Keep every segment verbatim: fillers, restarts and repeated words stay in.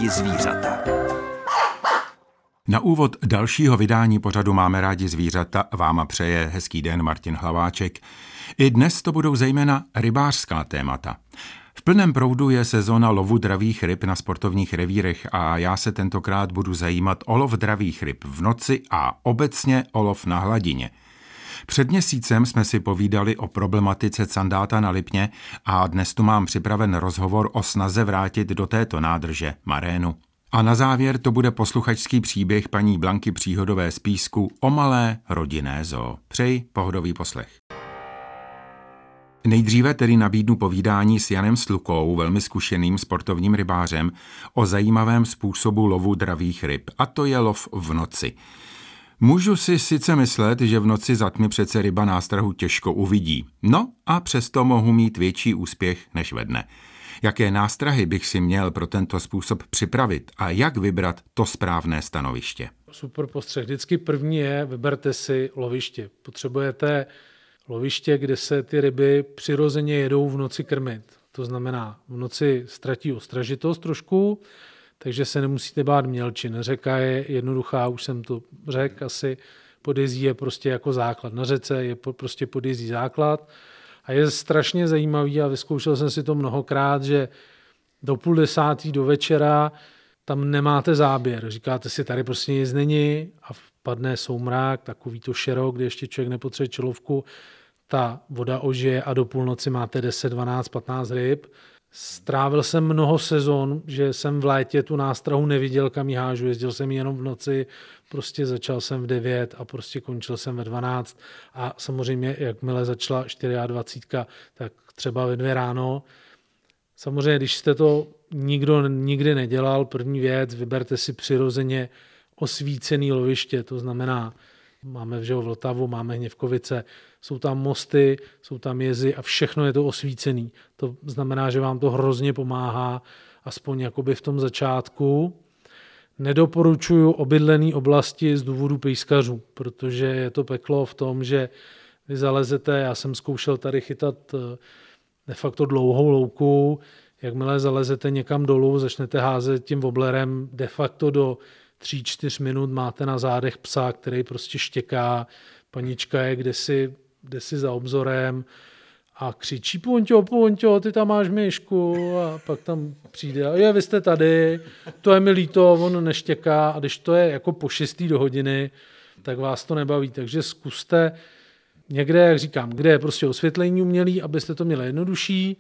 rádi zvířata. Na úvod dalšího vydání pořadu Máme rádi zvířata vám přeje hezký den Martin Hlaváček. I dnes to budou zejména rybářská témata. V plném proudu je sezona lovu dravých ryb na sportovních revírech a já se tentokrát budu zajímat o lov dravých ryb v noci a obecně o lov na hladině. Před měsícem jsme si povídali o problematice candáta na Lipně a dnes tu mám připraven rozhovor o snaze vrátit do této nádrže marénu. A na závěr to bude posluchačský příběh paní Blanky Příhodové z Písku o malé rodinné zoo. Přeji pohodový poslech. Nejdříve tedy nabídnu povídání s Janem Slukou, velmi zkušeným sportovním rybářem, o zajímavém způsobu lovu dravých ryb, a to je lov v noci. Můžu si sice myslet, že v noci za tmy přece ryba nástrahu těžko uvidí, no a přesto mohu mít větší úspěch než ve dne. Jaké nástrahy bych si měl pro tento způsob připravit a jak vybrat to správné stanoviště? Super postřeh. Vždycky první je, vyberte si loviště. Potřebujete loviště, kde se ty ryby přirozeně jedou v noci krmit. To znamená, v noci ztratí ostražitost trošku, takže se nemusíte bát mělčin. Řeka je jednoduchá, už jsem to řekl, asi podjezí je prostě jako základ. Na řece je prostě podjezí základ a je strašně zajímavý a vyzkoušel jsem si to mnohokrát, že do půl desátý do večera tam nemáte záběr. Říkáte si, tady prostě nic není a vpadne soumrák, takový to šero, kde ještě člověk nepotřebuje čelovku, ta voda ožije a do půlnoci máte deset, dvanáct, patnáct ryb. Strávil jsem mnoho sezon, že jsem v létě tu nástrahu neviděl, kam ji hážu, jezdil jsem jenom v noci, prostě začal jsem v devět a prostě končil jsem ve dvanáct a samozřejmě jakmile začala dvacet čtyři, tak třeba ve dvě ráno. Samozřejmě, když jste to nikdo nikdy nedělal, první věc, vyberte si přirozeně osvícený loviště, to znamená, máme v Vltavu, máme Hněvkovice, jsou tam mosty, jsou tam jezy a všechno je to osvícený. To znamená, že vám to hrozně pomáhá, aspoň jakoby v tom začátku. Nedoporučuju obydlené oblasti z důvodu pejskařů, protože je to peklo v tom, že vy zalezete, já jsem zkoušel tady chytat de facto dlouhou louku, jakmile zalezete někam dolů, začnete házet tím woblerem, de facto do tři čtyři minut máte na zádech psa, který prostě štěká, panička je kdesi, kdesi za obzorem a křičí Ponťo, Ponťo, ty tam máš myšku a pak tam přijde a je, vy jste tady, to je mi líto, on neštěká a když to je jako po šestý do hodiny, tak vás to nebaví, takže zkuste někde, jak říkám, kde je prostě osvětlení umělý, abyste to měli jednodušší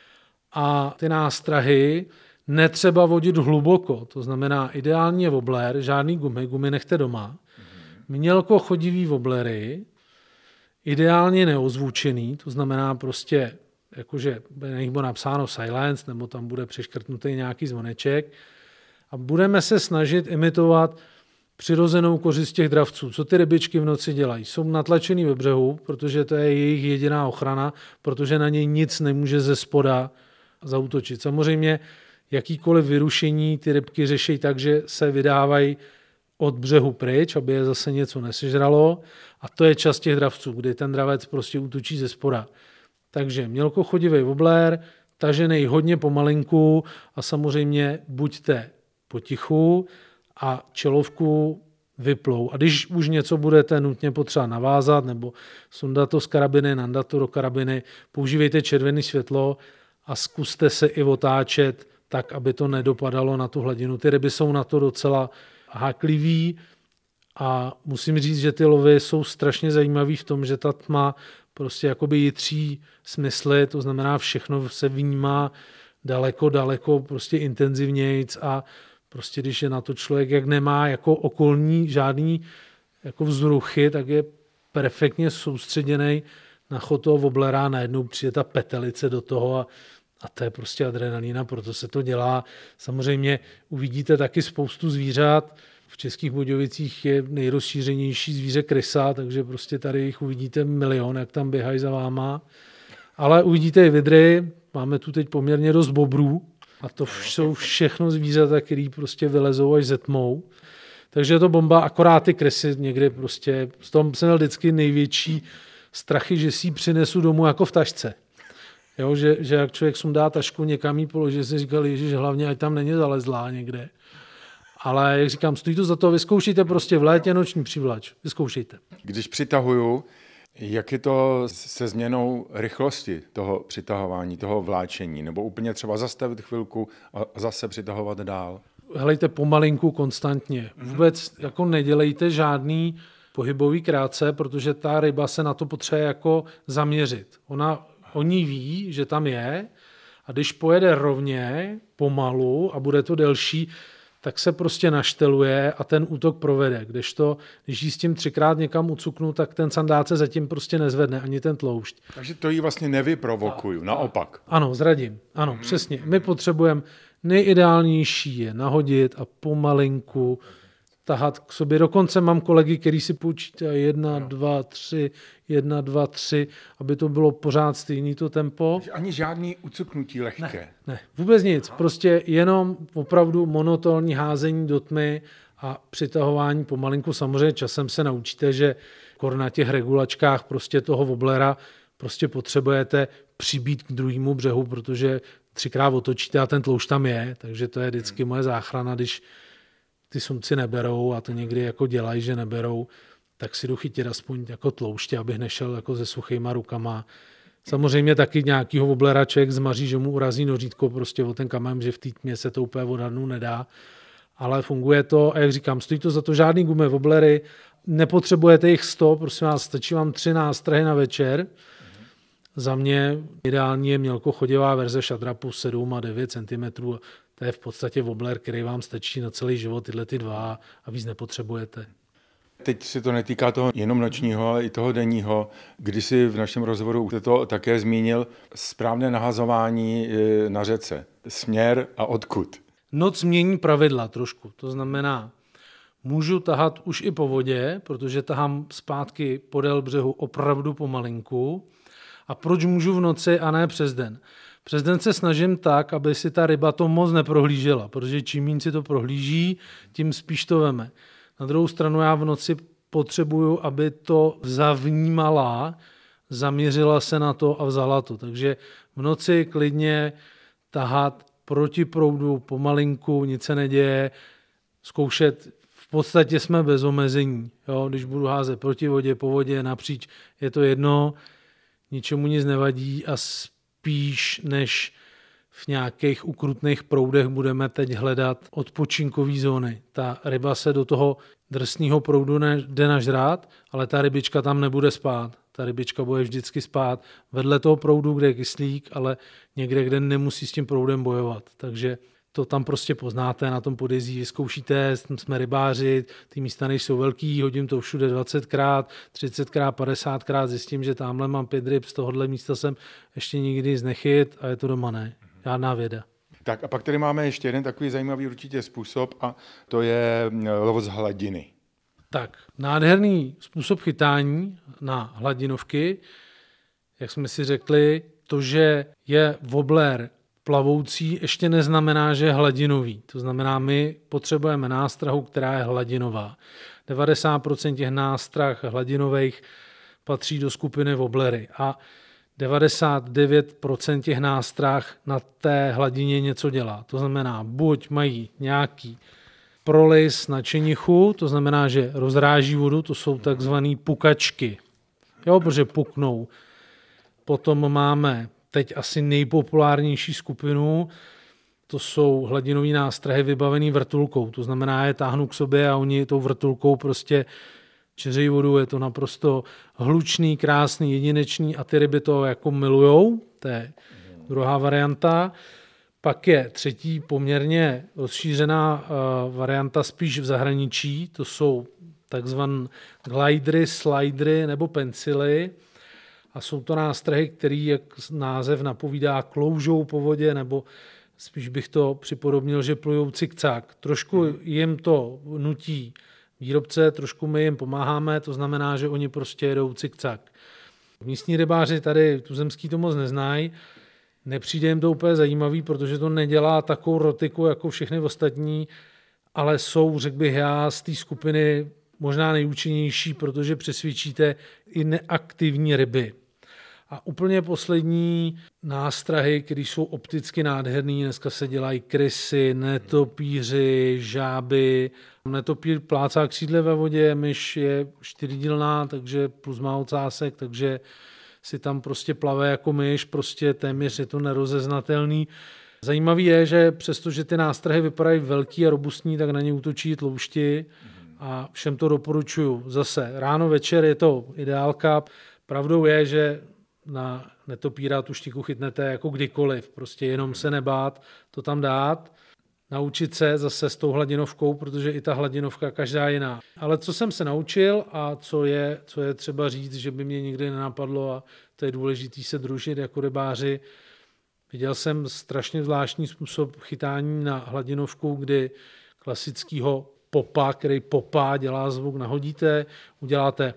a ty nástrahy netřeba vodit hluboko, to znamená ideálně wobler, žádný gumy, gumy nechte doma, mělko chodivý woblery, ideálně neozvučený, to znamená prostě, jakože na nich bude napsáno silence, nebo tam bude přeškrtnutý nějaký zvoneček a budeme se snažit imitovat přirozenou kořist těch dravců. Co ty rybičky v noci dělají? Jsou natlačený ve břehu, protože to je jejich jediná ochrana, protože na něj nic nemůže ze spoda zaútočit. Samozřejmě jakýkoliv vyrušení ty rybky řeší tak, že se vydávají od břehu pryč, aby je zase něco nesežralo a to je čas těch dravců, kdy ten dravec prostě útočí ze spoda. Takže mělkochodivý wobler, tažený hodně pomalinku a samozřejmě buďte potichu a čelovku vyplou. A když už něco budete nutně potřeba navázat nebo sundat to z karabiny, nandat to do karabiny, používejte červené světlo a zkuste se i otáčet tak, aby to nedopadalo na tu hladinu. Ty ryby jsou na to docela háklivý a musím říct, že ty lovy jsou strašně zajímavý v tom, že ta tma prostě jakoby jitří smysly, to znamená všechno se vnímá daleko, daleko prostě intenzivnějc a prostě když je na to člověk, jak nemá jako okolní žádný jako vzruchy, tak je perfektně soustředěný na chod toho woblera, najednou přijde ta petelice do toho a A to je prostě adrenalína, proto se to dělá. Samozřejmě uvidíte taky spoustu zvířat. V Českých Budějovicích je nejrozšířenější zvíře krysa, takže prostě tady jich uvidíte milion, jak tam běhají za váma. Ale uvidíte i vidry, máme tu teď poměrně dost bobrů a to jsou všechno zvířata, které prostě vylezou až ze tmou. Takže je to bomba, akorát ty krysy někdy prostě, z toho jsem měl vždycky největší strachy, že si ji přinesu domů jako v tašce. Jo, že, že jak člověk sundá tašku, někam jí položí, si říkal, ježiš, hlavně, ať tam není zalezlá někde. Ale jak říkám, stojí to za to, vyzkoušejte prostě v létě noční přivlač. Vyzkoušejte. Když přitahuju, jak je to se změnou rychlosti toho přitahování, toho vláčení? Nebo úplně třeba zastavit chvilku a zase přitahovat dál? Helejte pomalinku, konstantně. Vůbec jako nedělejte žádný pohybový krátce, protože ta ryba se na to potřebuje jako zaměřit. Ona o ní ví, že tam je, a když pojede rovně, pomalu a bude to delší, tak se prostě našteluje a ten útok provede. Kdežto, když jí s tím třikrát někam ucuknu, tak ten sandát se zatím prostě nezvedne, ani ten tloušť. Takže to jí vlastně nevyprovokuju, naopak. Ano, zradím. Ano, hmm. přesně. My potřebujeme nejideálnější je nahodit a pomalinku tahat k sobě. Dokonce mám kolegy, který si počítají jedna, no. dva, tři, jedna, dva, tři, aby to bylo pořád stejný to tempo. Ani žádný ucuknutí lehké. Ne, ne, vůbec nic. Prostě jenom opravdu monotónní házení do tmy a přitahování pomalinku. Samozřejmě časem se naučíte, že na těch regulačkách prostě toho woblera prostě potřebujete přibít k druhému břehu, protože třikrát otočíte a ten tloušť tam je, takže to je vždycky moje záchrana, když ty sumci neberou a to někdy jako dělají, že neberou, tak si jdu chytit aspoň jako tlouště, abych nešel jako se suchýma rukama. Samozřejmě taky nějakýho woblera člověk zmaří, že mu urazí nořítko prostě o ten kamen, že v té tmě se to úplně odhadnout nedá, ale funguje to a jak říkám, stojí to za to, žádný gumy woblery, nepotřebujete jich sto, prosím vás, stačí vám tři nástrahy na večer. Za mě ideální je mělkochodivá verze šadrapu sedm a devět centimetrů. To je v podstatě wobbler, který vám stačí na celý život, tyhle ty dva a víc nepotřebujete. Teď se to netýká toho jenom nočního, ale i toho denního. Když si v našem rozhovoru to také zmínil, správné nahazování na řece. Směr a odkud. Noc mění pravidla trošku. To znamená, můžu tahat už i po vodě, protože tahám zpátky podél břehu opravdu pomalinku. A proč můžu v noci a ne přes den? Přes den se snažím tak, aby si ta ryba to moc neprohlížela, protože čím méně si to prohlíží, tím spíš to veme. Na druhou stranu já v noci potřebuju, aby to zavnímala, zaměřila se na to a vzala to. Takže v noci klidně tahat proti proudu, pomalinku, nic se neděje, zkoušet, v podstatě jsme bez omezení. Jo? Když budu házet proti vodě, po vodě, napříč, je to jedno, ničemu nic nevadí a spíš než v nějakých ukrutných proudech budeme teď hledat odpočinkové zóny. Ta ryba se do toho drsného proudu jde nažrát, ale ta rybička tam nebude spát. Ta rybička bude vždycky spát vedle toho proudu, kde je kyslík, ale někde, kde nemusí s tím proudem bojovat. Takže to tam prostě poznáte, na tom podjezí vyzkoušíte, jsme rybáři, ty místa nejsou velký, hodím to všude dvacetkrát, třicetkrát, padesátkrát, zjistím, že tamhle mám pět ryb, z tohohle místa jsem ještě nikdy nic nechyt a je to doma ne. Žádná věda. Tak a pak tady máme ještě jeden takový zajímavý určitě způsob a to je lov z hladiny. Tak, nádherný způsob chytání na hladinovky, jak jsme si řekli, to, že je wobbler plavoucí, ještě neznamená, že je hladinový. To znamená, my potřebujeme nástrahu, která je hladinová. devadesát procent těch nástrah hladinových patří do skupiny wobblery a devadesát devět procent těch nástrah na té hladině něco dělá. To znamená, buď mají nějaký prolis na čenichu, to znamená, že rozráží vodu, to jsou takzvané pukačky, jo, protože puknou. Potom máme teď asi nejpopulárnější skupinu, to jsou hladinové nástrahy vybavené vrtulkou. To znamená, je táhnu k sobě a oni tou vrtulkou prostě čeřejí vodu, je to naprosto hlučný, krásný, jedinečný a ty ryby to jako milujou. To je druhá varianta. Pak je třetí poměrně rozšířená uh, varianta spíš v zahraničí. To jsou takzvané glidery, slidery nebo pencily. A jsou to nástrahy, které, jak název napovídá, kloužou po vodě, nebo spíš bych to připodobnil, že plujou cikcák. Trošku jim to nutí výrobce, trošku my jim pomáháme, to znamená, že oni prostě jedou cikcák. Místní rybáři tady tuzemský to moc neznají, nepřijde jim to úplně zajímavý, protože to nedělá takovou rotiku jako všechny ostatní, ale jsou, řekl bych já, z té skupiny možná nejúčinnější, protože přesvědčíte i neaktivní ryby. A úplně poslední nástrahy, které jsou opticky nádherný, dneska se dělají krysy, netopíři, žáby. Netopír plácá křídle ve vodě, myš je čtyřdílná, takže plus má ocásek, takže si tam prostě plave jako myš, prostě téměř je to nerozeznatelný. Zajímavý je, že přestože ty nástrahy vypadají velký a robustní, tak na ně útočí tloušti a všem to doporučuju. Zase ráno, večer je to ideálka. Pravdou je, že na netopíra tu štiku chytnete jako kdykoliv, prostě jenom se nebát to tam dát, naučit se zase s tou hladinovkou, protože i ta hladinovka každá jiná. Ale co jsem se naučil a co je, co je třeba říct, že by mě nikdy nenapadlo a to je důležité se družit jako rybáři. Viděl jsem strašně zvláštní způsob chytání na hladinovku, kdy klasického popa, který popá, dělá zvuk, nahodíte, uděláte,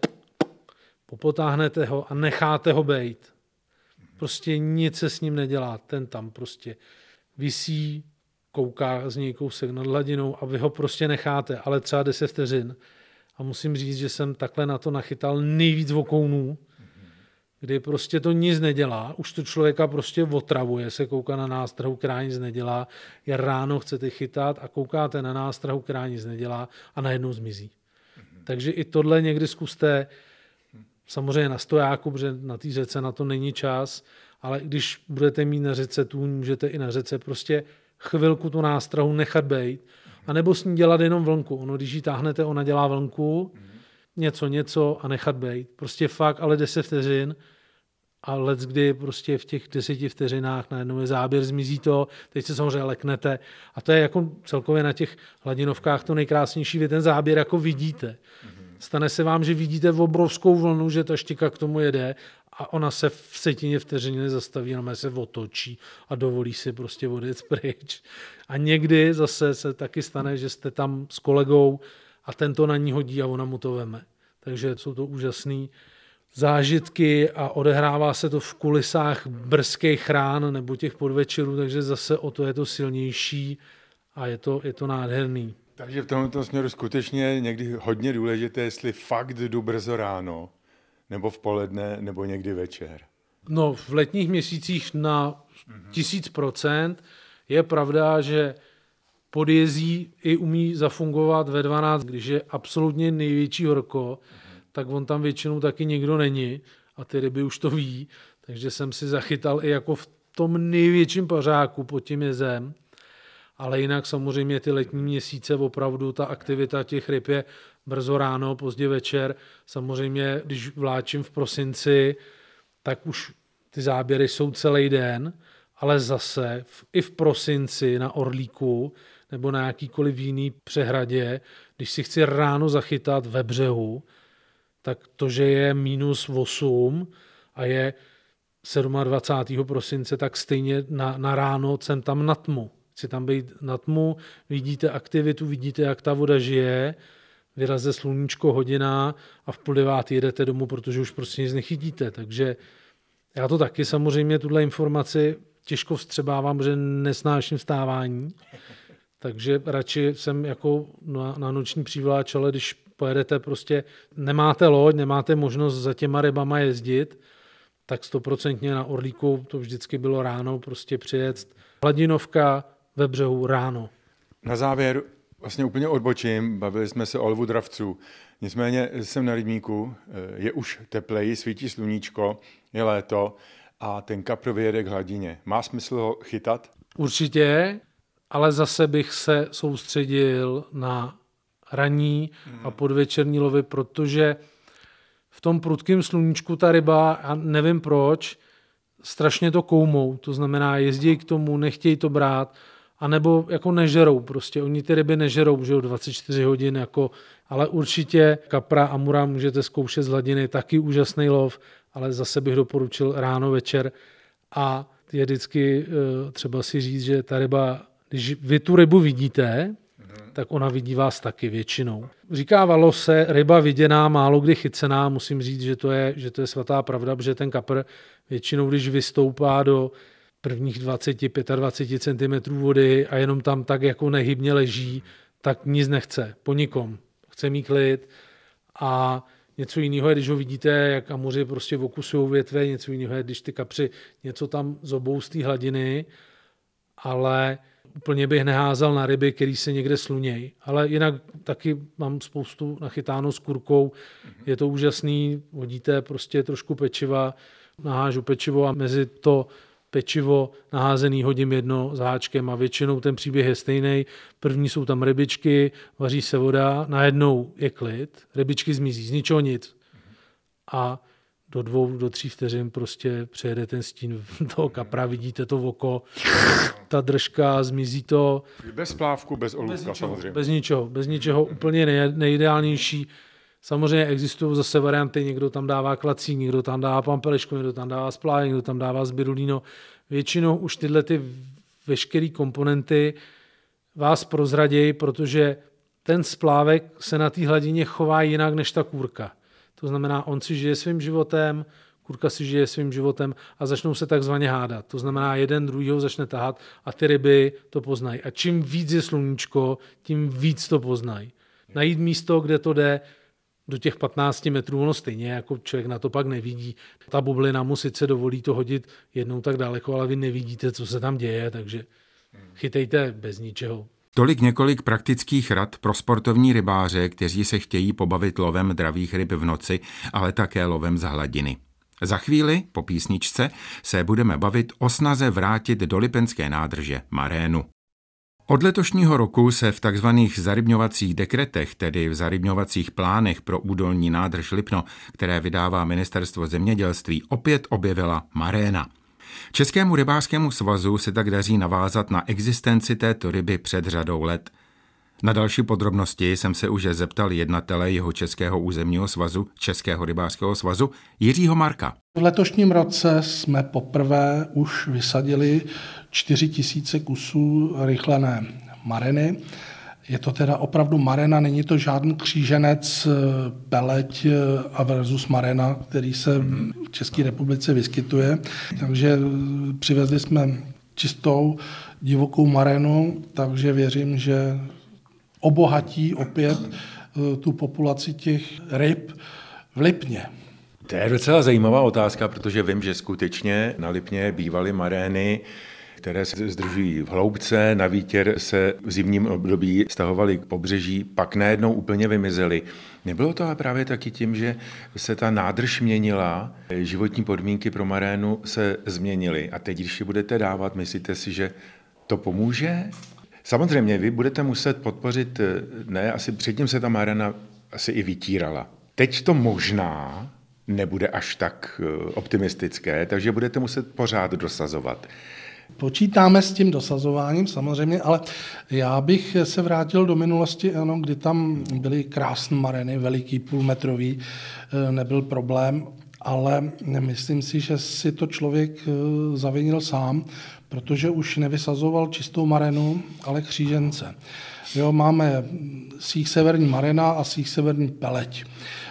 popotáhnete ho a necháte ho bejt. Prostě nic se s ním nedělá. Ten tam prostě visí, kouká z něj kousek nad hladinou a vy ho prostě necháte, ale třeba deset vteřin. A musím říct, že jsem takhle na to nachytal nejvíc vokounů, kdy prostě to nic nedělá, už to člověka prostě otravuje, se kouká na nástrahu, která nic nedělá, je ráno chcete chytat a koukáte na nástrahu, která nic nedělá a najednou zmizí. Mm-hmm. Takže i tohle někdy zkuste, samozřejmě na stojáku, protože na té řece na to není čas, ale když budete mít na řece tůň, můžete i na řece prostě chvilku tu nástrahu nechat bejt, anebo s ní dělat jenom vlnku. Ono, když ji táhnete, ona dělá vlnku, něco, něco a nechat bejt. Prostě fakt, ale deset vteřin a leckdy prostě v těch deseti vteřinách najednou je záběr, zmizí to, teď se samozřejmě leknete a to je jako celkově na těch hladinovkách to nejkrásnější, vy ten záběr jako vidíte. Stane se vám, že vidíte obrovskou vlnu, že ta štika k tomu jede a ona se v setině vteřiny nezastaví, ona se otočí a dovolí si prostě odjet pryč. A někdy zase se taky stane, že jste tam s kolegou a ten to na ní hodí a ona mu to veme. Takže jsou to úžasné zážitky a odehrává se to v kulisách brzkých rán nebo těch podvečerů, takže zase o to je to silnější a je to, je to nádherný. Takže v tomto směru skutečně někdy hodně důležité, jestli fakt jdu brzo ráno, nebo v poledne, nebo někdy večer. No, v letních měsících na tisíc procent je pravda, že podjezí i umí zafungovat ve dvanáct, když je absolutně největší horko, tak on tam většinou taky nikdo není a ty ryby už to ví, takže jsem si zachytal i jako v tom největším pařáku pod tím jezem, ale jinak samozřejmě ty letní měsíce opravdu ta aktivita těch ryb je brzo ráno, pozdě večer. Samozřejmě, když vláčím v prosinci, tak už ty záběry jsou celý den, ale zase v, i v prosinci na Orlíku nebo na jakýkoliv jiný přehradě, když si chci ráno zachytat ve břehu, tak to, že je minus osm a je dvacátého sedmého prosince, tak stejně na, na ráno jsem tam na tmu. Chci tam být na tmu, vidíte aktivitu, vidíte, jak ta voda žije, vyraze sluníčko hodina a v půl devátý jedete domů, protože už prostě nic nechytíte. Takže já to taky samozřejmě, tuhle informaci těžko vstřebávám, protože nesnáším vstávání. Takže radši jsem jako na, na noční přívláč, ale když pojedete prostě, nemáte loď, nemáte možnost za těma rybama jezdit, tak stoprocentně na Orlíku to vždycky bylo ráno, prostě přijet hladinovka ve břehu ráno. Na závěr vlastně úplně odbočím, bavili jsme se o lvu dravců. Nicméně jsem na rybníku, je už teplej, svítí sluníčko, je léto a ten kapr vyjede k hladině. Má smysl ho chytat? Určitě, ale zase bych se soustředil na ranní a podvečerní lovy, protože v tom prudkém sluníčku ta ryba, a nevím proč, strašně to koumou, to znamená jezdí k tomu, nechtějí to brát, anebo jako nežerou, prostě oni ty ryby nežerou, že jo, dvacet čtyři hodin, jako, ale určitě kapra, amura můžete zkoušet z hladiny, taky úžasný lov, ale zase bych doporučil ráno, večer a je vždycky třeba si říct, že ta ryba, když vy tu rybu vidíte, tak ona vidí vás taky většinou. Říkávalo se, ryba viděná, málo kdy chycená, musím říct, že to je, že to je svatá pravda, protože ten kapr většinou, když vystoupá do prvních dvacet až dvacet pět centimetrů vody a jenom tam tak jako nehybně leží, tak nic nechce po nikom. Chce mít klid a Něco jiného je, když ho vidíte, jak amuři prostě okusují větve, něco jiného je, když ty kapři něco tam zobou z té hladiny, ale úplně bych neházal na ryby, který se někde slunějí. Ale jinak taky mám spoustu nachytáno s kurkou. Je to úžasný, hodíte prostě trošku pečiva, nahážu pečivo a mezi to pečivo naházený hodím jedno s háčkem a většinou ten příběh je stejný. První jsou tam rybičky, vaří se voda, najednou je klid, rybičky zmizí, z ničeho nic. A do dvou, do tří vteřin prostě přejede ten stín toho kapra, vidíte to v oko, ta držka, zmizí to. Bez plávku, bez olůvka samozřejmě. Bez ničeho, bez ničeho, úplně nej, nejideálnější. Samozřejmě existují zase varianty, někdo tam dává klací, někdo tam dává pampelišku, někdo tam dává spláje, někdo tam dává spirulino. Většinou už tyhle ty veškeré komponenty vás prozradějí, protože ten splávek se na té hladině chová jinak než ta kůrka. To znamená, on si žije svým životem, kůrka si žije svým životem a začnou se takzvaně hádat. To znamená, jeden druhýho začne tahat a ty ryby to poznají. A čím víc je sluníčko, tím víc to poznají. Najít místo, kde to jde do těch patnácti metrů, ono stejně, jako člověk na to pak nevidí. Ta bublina mu sice dovolí to hodit jednou tak daleko, ale vy nevidíte, co se tam děje, takže chytejte bez ničeho. Tolik několik praktických rad pro sportovní rybáře, kteří se chtějí pobavit lovem dravých ryb v noci, ale také lovem z hladiny. Za chvíli, po písničce, se budeme bavit o snaze vrátit do lipenské nádrže marénu. Od letošního roku se v takzvaných zarybňovacích dekretech, tedy v zarybňovacích plánech pro údolní nádrž Lipno, které vydává Ministerstvo zemědělství, opět objevila maréna. Českému rybářskému svazu se tak daří navázat na existenci této ryby před řadou let. Na další podrobnosti jsem se už zeptal jednatele jeho Českého územního svazu, Českého rybářského svazu, Jiřího Marka. V letošním roce jsme poprvé už vysadili čtyři tisíce kusů rychlené mareny. Je to teda opravdu marena, není to žádný kříženec, peleť a versus marena, který se v České republice vyskytuje. Takže přivezli jsme čistou divokou marenu, takže věřím, že obohatí opět tu populaci těch ryb v Lipně. To je docela zajímavá otázka, protože vím, že skutečně na Lipně bývaly marény, které se zdržují v hloubce, na výtěr se v zimním období stahovaly k pobřeží, pak najednou úplně vymizely. Nebylo to ale právě taky tím, že se ta nádrž měnila, životní podmínky pro marénu se změnily a teď, když ji budete dávat, myslíte si, že to pomůže? Samozřejmě, vy budete muset podpořit, ne, asi předtím se ta maréna asi i vytírala. Teď to možná nebude až tak optimistické, takže budete muset pořád dosazovat. Počítáme s tím dosazováním samozřejmě, ale já bych se vrátil do minulosti, ano, kdy tam byly krásné marény, veliký, půlmetrový, nebyl problém, ale myslím si, že si to člověk zavinil sám, protože už nevysazoval čistou marénu, ale křížence. Jo, máme síť severní maréna a síť severní peleť.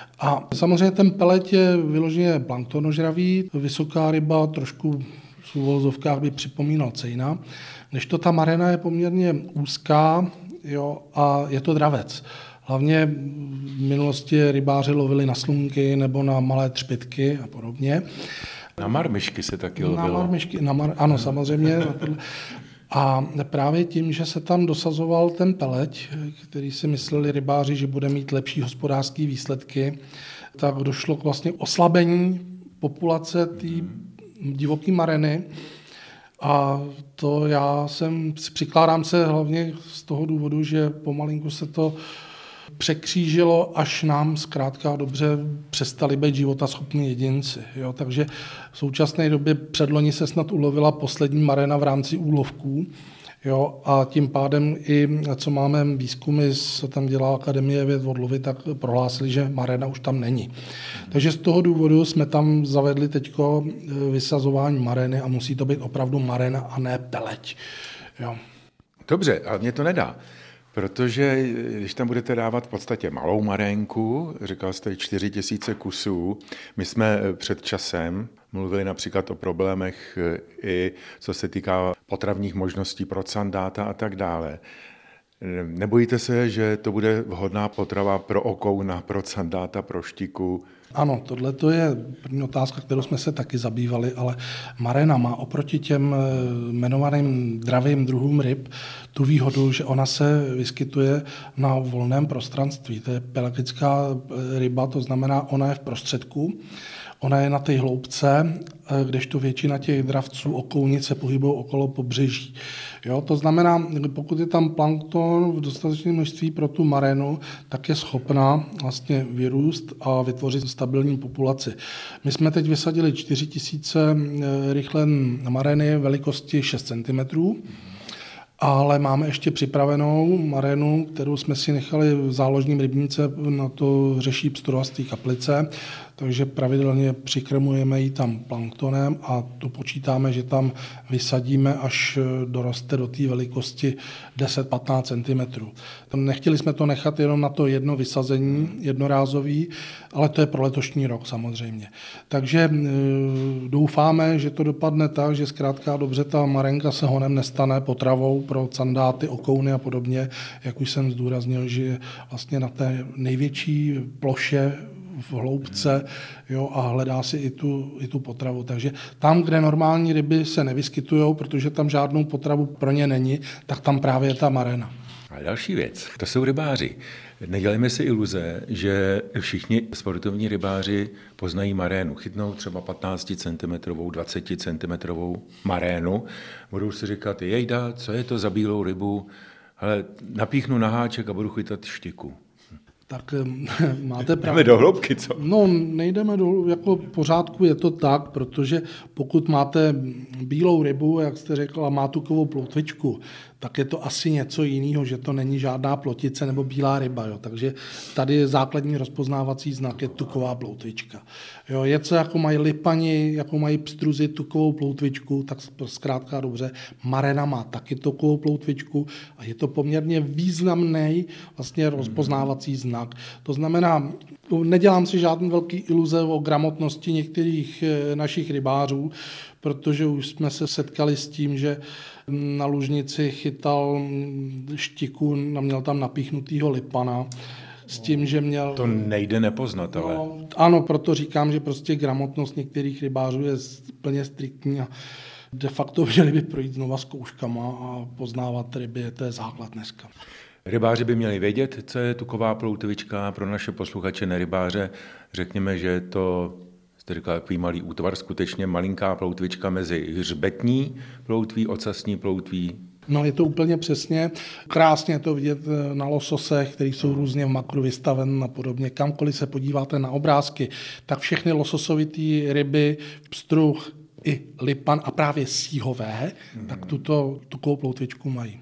A samozřejmě ten peleť je vyloženě planktonožravý, vysoká ryba, trošku v uvozovkách by připomínal cejna, než to ta maréna je poměrně úzká, jo, a je to dravec. Hlavně v minulosti rybáři lovili na slunky nebo na malé třpytky a podobně. Na marmišky se taky lovilo. Na marmišky, na mar, ano, samozřejmě. A právě tím, že se tam dosazoval ten peleť, který si mysleli rybáři, že bude mít lepší hospodářské výsledky, tak došlo k vlastně oslabení populace té divoké mareny. A to já jsem, přikládám se hlavně z toho důvodu, že pomalinku se to překřížilo, až nám zkrátka dobře přestali být životaschopní jedinci. Jo? Takže v současné době předloni se snad ulovila poslední maréna v rámci úlovků. Jo? A tím pádem i, co máme výzkumy, co tam dělá Akademie věd odlovy, tak prohlásili, že maréna už tam není. Takže z toho důvodu jsme tam zavedli teďko vysazování marény a musí to být opravdu maréna a ne peleť. Jo? Dobře, ale mě to nedá. Protože když tam budete dávat v podstatě malou marénku, říkal jste čtyři tisíce kusů, my jsme před časem mluvili například o problémech i co se týká potravních možností pro sandáta a tak dále. Nebojíte se, že to bude vhodná potrava pro okouna, pro sandáta, pro štiku? Ano, tohle to je první otázka, kterou jsme se taky zabývali, ale maréna má oproti těm jmenovaným dravým druhům ryb tu výhodu, že ona se vyskytuje na volném prostranství. To je pelagická ryba, to znamená, ona je v prostředku, ona je na té hloubce, kdežto většina těch dravců okounic se pohybují okolo pobřeží. Jo, to znamená, pokud je tam plankton v dostatečném množství pro tu marénu, tak je schopná vlastně vyrůst a vytvořit stabilní populaci. My jsme teď vysadili čtyři tisíce rychlé marény velikosti šest centimetrů, ale máme ještě připravenou marénu, kterou jsme si nechali v záložním rybníce, na to řeší pstruhastý kaplice, takže pravidelně přikrmujeme ji tam planktonem a to počítáme, že tam vysadíme, až doroste do té velikosti deset až patnáct centimetrů. Nechtěli jsme to nechat jenom na to jedno vysazení, jednorázový, ale to je pro letošní rok samozřejmě. Takže doufáme, že to dopadne tak, že zkrátka dobře ta marenka se honem nestane potravou pro sandáty, okouny a podobně, jak už jsem zdůraznil, že je vlastně na té největší ploše v hloubce, jo, a hledá si i tu, i tu potravu. Takže tam, kde normální ryby se nevyskytují, protože tam žádnou potravu pro ně není, tak tam právě je ta maréna. A další věc, to jsou rybáři. Nedělejme si iluze, že všichni sportovní rybáři poznají marénu. Chytnou třeba patnáct centimetrů, dvacet centimetrů marénu, budou si říkat, jejda, co je to za bílou rybu, ale napíchnu na háček a budu chytat štiku. Tak máte pravdu. Jdeme do hloubky, co? No, nejdeme do jako pořádku, je to tak, protože pokud máte bílou rybu, jak jste řekla, má tukovou ploutvičku, tak je to asi něco jiného, že to není žádná plotice nebo bílá ryba. Jo. Takže tady je základní rozpoznávací znak, je tuková ploutvička. Jo, je co, jako mají lipani, jako mají pstruzy tukovou ploutvičku, tak zkrátka dobře. Maréna má taky tukovou ploutvičku a je to poměrně významný vlastně rozpoznávací znak. To znamená, nedělám si žádný velký iluze o gramotnosti některých našich rybářů, protože už jsme se setkali s tím, že na lužnici chytal štiku, měl tam napíchnutýho lipana, s tím, že měl... To nejde nepoznat, ale... No, ano, proto říkám, že prostě gramotnost některých rybářů je plně striktní a de facto měli by projít znova zkouškama a poznávat ryby, to je základ dneska. Rybáři by měli vědět, co je tuková ploutvička. Pro naše posluchače nerybáře řekněme, že je to... jste říkal, takový malý útvar, skutečně malinká ploutvička mezi hřbetní ploutví, ocasní ploutví. No, je to úplně přesně. Krásně je to vidět na lososech, který jsou různě v makru vystaven a podobně. Kamkoliv se podíváte na obrázky, tak všechny lososovitý ryby, pstruh i lipan a právě síhové, mm. tak tuto tukovou ploutvičku mají.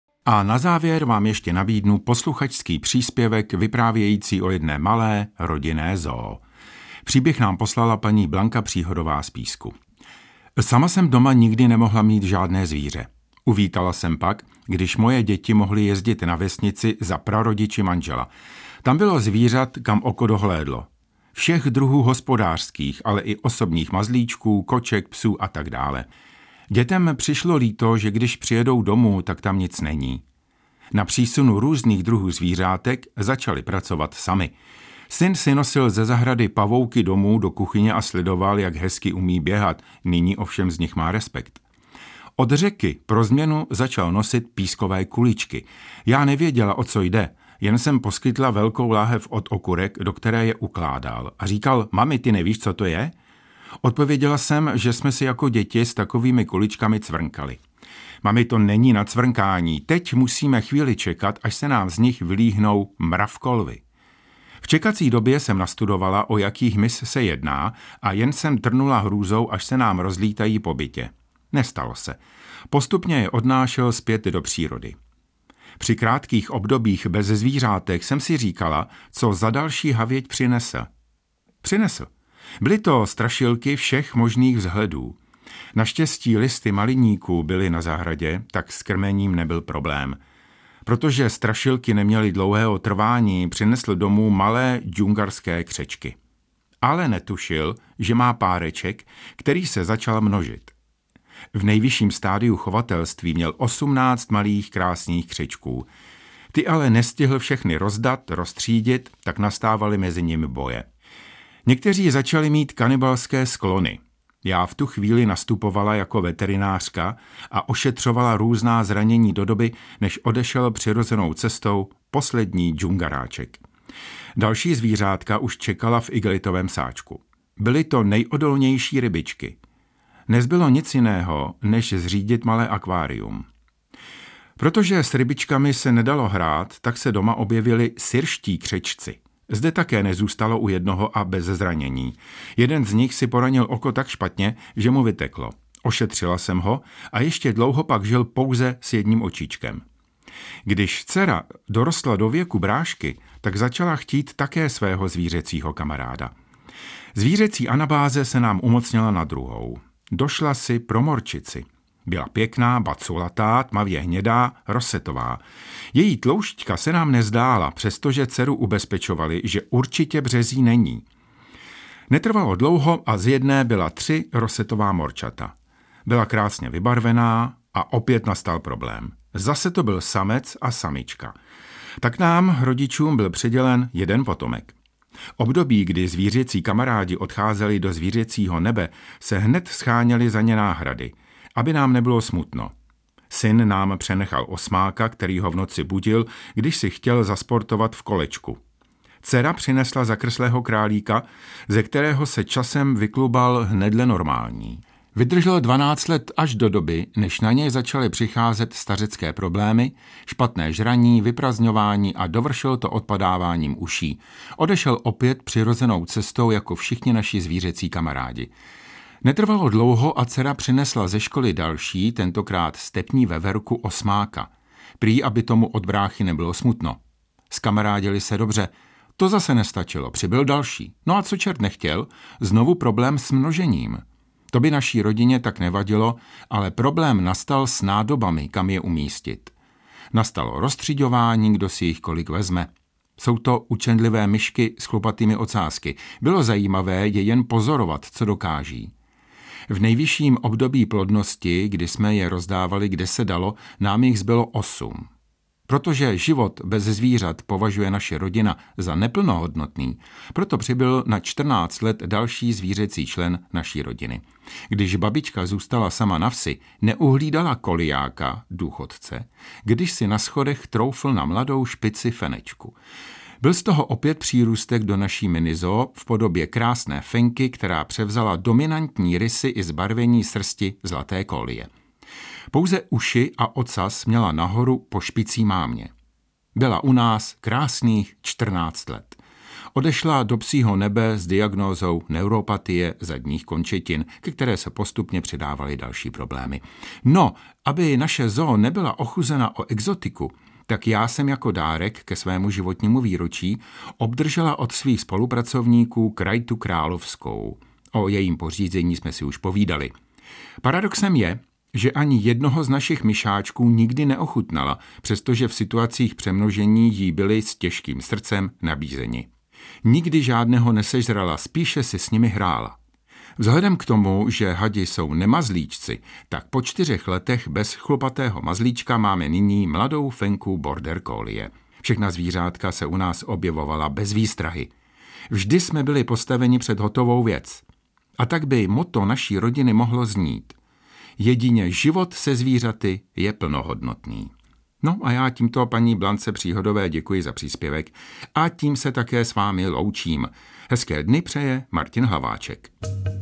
A na závěr vám ještě nabídnu posluchačský příspěvek vyprávějící o jedné malé rodinné zoo. Příběh nám poslala paní Blanka Příhodová z Písku. Sama jsem doma nikdy nemohla mít žádné zvíře. Uvítala jsem pak, když moje děti mohly jezdit na vesnici za prarodiči manžela. Tam bylo zvířat, kam oko dohlédlo. Všech druhů hospodářských, ale i osobních mazlíčků, koček, psů a tak dále. Dětem přišlo líto, že když přijedou domů, tak tam nic není. Na přísunu různých druhů zvířátek začali pracovat sami. Syn si nosil ze zahrady pavouky domů do kuchyně a sledoval, jak hezky umí běhat, nyní ovšem z nich má respekt. Od řeky pro změnu začal nosit pískové kuličky. Já nevěděla, o co jde, jen jsem poskytla velkou láhev od okurek, do které je ukládal a říkal, mami, ty nevíš, co to je? Odpověděla jsem, že jsme si jako děti s takovými kuličkami cvrnkali. Mami, to není na cvrnkání, teď musíme chvíli čekat, až se nám z nich vylíhnou mravkolvy. V čekací době jsem nastudovala, o jakých mis se jedná a jen jsem trnula hrůzou, až se nám rozlítají po bytě. Nestalo se. Postupně je odnášel zpět do přírody. Při krátkých obdobích bez zvířátek jsem si říkala, co za další havěť přinesl. Přinesl. Byly to strašilky všech možných vzhledů. Naštěstí listy maliníků byly na zahradě, tak s krmením nebyl problém. Protože strašilky neměly dlouhého trvání, přinesl domů malé džungarské křečky. Ale netušil, že má páreček, který se začal množit. V nejvyšším stádiu chovatelství měl osmnáct malých krásných křečků. Ty ale nestihl všechny rozdat, roztřídit, tak nastávaly mezi nimi boje. Někteří začali mít kanibalské sklony. Já v tu chvíli nastupovala jako veterinářka a ošetřovala různá zranění do doby, než odešel přirozenou cestou poslední džungaráček. Další zvířátka už čekala v igelitovém sáčku. Byly to nejodolnější rybičky. Nezbylo nic jiného, než zřídit malé akvárium. Protože s rybičkami se nedalo hrát, tak se doma objevili syrští křečci. Zde také nezůstalo u jednoho a bez zranění. Jeden z nich si poranil oko tak špatně, že mu vyteklo. Ošetřila jsem ho a ještě dlouho pak žil pouze s jedním očičkem. Když dcera dorostla do věku brášky, tak začala chtít také svého zvířecího kamaráda. Zvířecí anabáze se nám umocnila na druhou. Došla si pro morčici. Byla pěkná, baculatá, tmavě hnědá, rosetová. Její tloušťka se nám nezdála, přestože dceru ubezpečovali, že určitě březí není. Netrvalo dlouho a z jedné byla tři rosetová morčata. Byla krásně vybarvená a opět nastal problém. Zase to byl samec a samička. Tak nám, rodičům, byl přidělen jeden potomek. Období, kdy zvířecí kamarádi odcházeli do zvířecího nebe, se hned scháněly za ně náhrady, aby nám nebylo smutno. Syn nám přenechal osmáka, který ho v noci budil, když si chtěl zasportovat v kolečku. Dcera přinesla zakrslého králíka, ze kterého se časem vyklubal hnedle normální. Vydržel dvanáct let až do doby, než na něj začaly přicházet stařecké problémy, špatné žraní, vyprazňování a dovršil to odpadáváním uší. Odešel opět přirozenou cestou jako všichni naši zvířecí kamarádi. Netrvalo dlouho a dcera přinesla ze školy další, tentokrát stepní veverku osmáka. Prý, aby tomu od bráchy nebylo smutno. Zkamarádili se dobře. To zase nestačilo, přibyl další. No a co čert nechtěl, znovu problém s množením. To by naší rodině tak nevadilo, ale problém nastal s nádobami, kam je umístit. Nastalo rozstřiďování, kdo si jich kolik vezme. Jsou to učenlivé myšky s chlupatými ocásky. Bylo zajímavé je jen pozorovat, co dokáží. V nejvyšším období plodnosti, kdy jsme je rozdávali, kde se dalo, nám jich zbylo osm. Protože život bez zvířat považuje naše rodina za neplnohodnotný, proto přibyl na čtrnáct let další zvířecí člen naší rodiny. Když babička zůstala sama na vsi, neuhlídala koliáka, důchodce, když si na schodech troufl na mladou špici fenečku. Byl z toho opět přírůstek do naší minizoo v podobě krásné fenky, která převzala dominantní rysy i zbarvení srsti zlaté kolie. Pouze uši a ocas měla nahoru po špicí mámě. Byla u nás krásných čtrnáct let. Odešla do psího nebe s diagnózou neuropatie zadních končetin, ke které se postupně přidávaly další problémy. No, aby naše zoo nebyla ochuzena o exotiku, tak já jsem jako dárek ke svému životnímu výročí obdržela od svých spolupracovníků krajtu královskou. O jejím pořízení jsme si už povídali. Paradoxem je, že ani jednoho z našich myšáčků nikdy neochutnala, přestože v situacích přemnožení jí byli s těžkým srdcem nabízeni. Nikdy žádného nesežrala, spíše si s nimi hrála. Vzhledem k tomu, že hadi jsou nemazlíčci, tak po čtyřech letech bez chlupatého mazlíčka máme nyní mladou fenku border collie. Všechna zvířátka se u nás objevovala bez výstrahy. Vždy jsme byli postaveni před hotovou věc. A tak by motto naší rodiny mohlo znít: jedině život se zvířaty je plnohodnotný. No a já tímto paní Blance Příhodové děkuji za příspěvek a tím se také s vámi loučím. Hezké dny přeje Martin Hlaváček.